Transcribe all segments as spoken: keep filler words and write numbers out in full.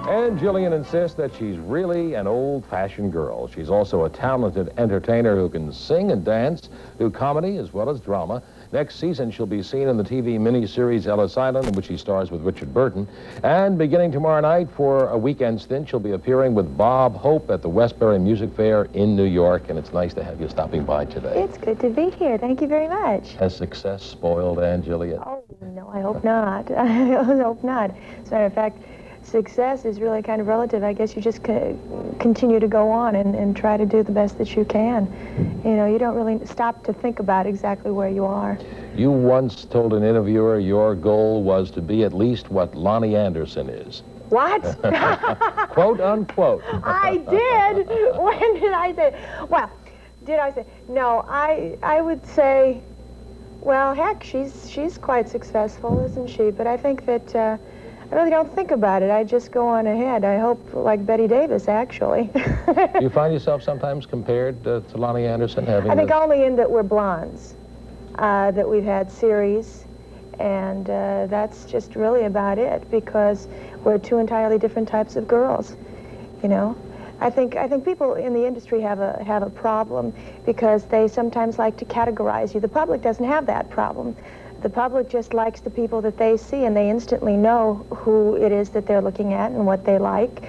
And Jillian insists that she's really an old-fashioned girl. She's also a talented entertainer who can sing and dance, do comedy as well as drama. Next season, she'll be seen in the T V miniseries Ellis Island, in which she stars with Richard Burton. And beginning tomorrow night for a weekend stint, she'll be appearing with Bob Hope at the Westbury Music Fair in New York. And it's nice to have you stopping by today. It's good to be here. Thank you very much. Has success spoiled Ann Jillian? Oh, no, I hope not. I hope not. As a matter of fact, success is really kind of relative. I guess you just co continue to go on and, and try to do the best that you can. You know, you don't really stop to think about exactly where you are. You once told an interviewer your goal was to be at least what Lonnie Anderson is. What? Quote, unquote. I did? When did I say? Well, did I say? No, I, I would say, well, heck, she's, she's quite successful, isn't she? But I think that... Uh, I really don't think about it. I just go on ahead. I hope like Betty Davis, actually. Do you find yourself sometimes compared uh, to Lonnie Anderson? Having I think this... only in that we're blondes, uh, that we've had series, and uh, that's just really about it, because we're two entirely different types of girls, you know? I think I think people in the industry have a have a problem because they sometimes like to categorize you. The public doesn't have that problem. The public just likes the people that they see, and they instantly know who it is that they're looking at and what they like.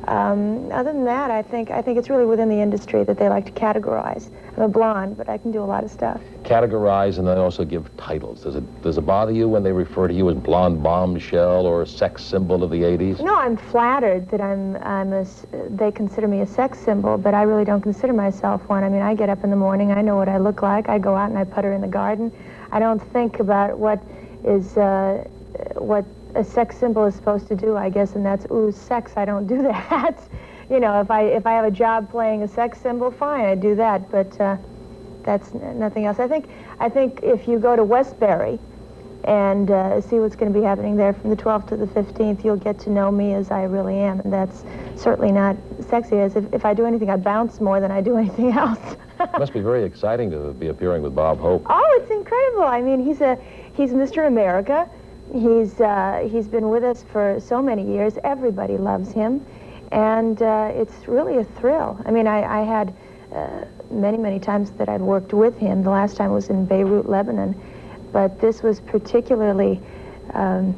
Um, other than that, I think I think it's really within the industry that they like to categorize. I'm a blonde, but I can do a lot of stuff. Categorize, and then also give titles. Does it does it bother you when they refer to you as blonde bombshell or a sex symbol of the eighties? No, I'm flattered that I'm I'm a. They consider me a sex symbol, but I really don't consider myself one. I mean, I get up in the morning, I know what I look like. I go out and I putter in the garden. I don't think about what is uh, what a sex symbol is supposed to do, I guess, and that's ooh, sex. I don't do that. You know, if I if I have a job playing a sex symbol, fine, I do that. But uh, that's n nothing else. I think I think if you go to Westbury and uh, see what's going to be happening there from the twelfth to the fifteenth, you'll get to know me as I really am, and that's certainly not sexy. As if if I do anything, I bounce more than I do anything else. It must be very exciting to be appearing with Bob Hope. Oh, it's incredible. I mean, he's a he's Mister America. He's uh, he's been with us for so many years. Everybody loves him, and uh, it's really a thrill. I mean, I, I had uh, many many times that I've worked with him. The last time was in Beirut, Lebanon, but this was particularly um,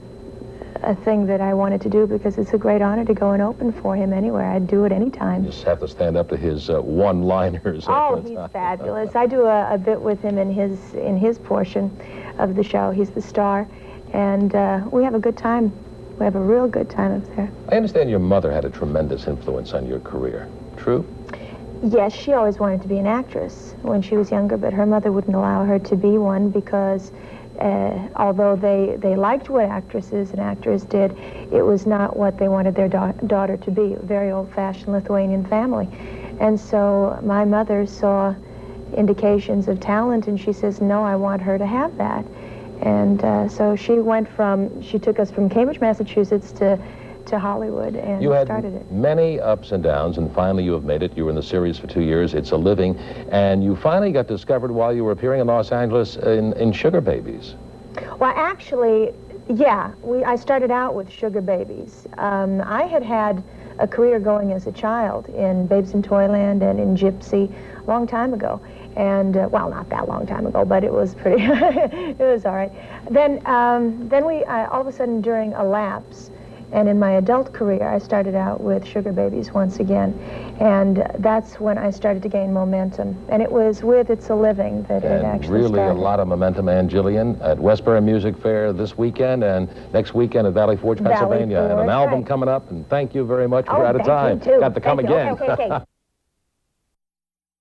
a thing that I wanted to do because it's a great honor to go and open for him anywhere. I'd do it anytime. You just have to stand up to his uh, one-liners. Oh, he's fabulous. I do a, a bit with him in his in his portion of the show. He's the star, and uh, we have a good time. We have a real good time up there. I understand your mother had a tremendous influence on your career. True? Yes, she always wanted to be an actress when she was younger, but her mother wouldn't allow her to be one because Uh, although they, they liked what actresses and actors did, it was not what they wanted their da daughter to be, a very old-fashioned Lithuanian family. And so my mother saw indications of talent, and she says, no, I want her to have that. And uh, so she went from, she took us from Cambridge, Massachusetts to to Hollywood and you had started it. Many ups and downs, and finally you have made it. You were in the series for two years, It's a Living, and you finally got discovered while you were appearing in Los Angeles in, in Sugar Babies. Well, actually, yeah, we, I started out with Sugar Babies. Um, I had had a career going as a child in Babes in Toyland and in Gypsy a long time ago. And, uh, well, not that long time ago, but it was pretty, it was all right. Then, um, then we, uh, all of a sudden during a lapse, and in my adult career, I started out with Sugar Babies once again. And that's when I started to gain momentum. And it was with It's a Living that and it actually really started. a lot of momentum, Ann Jillian, at Westbury Music Fair this weekend and next weekend at Valley Forge, Valley Pennsylvania. Forge, and an album right. coming up. And thank you very much. Oh, We're out of thank time. you too. Got to come Thank you. again. Okay, okay, okay.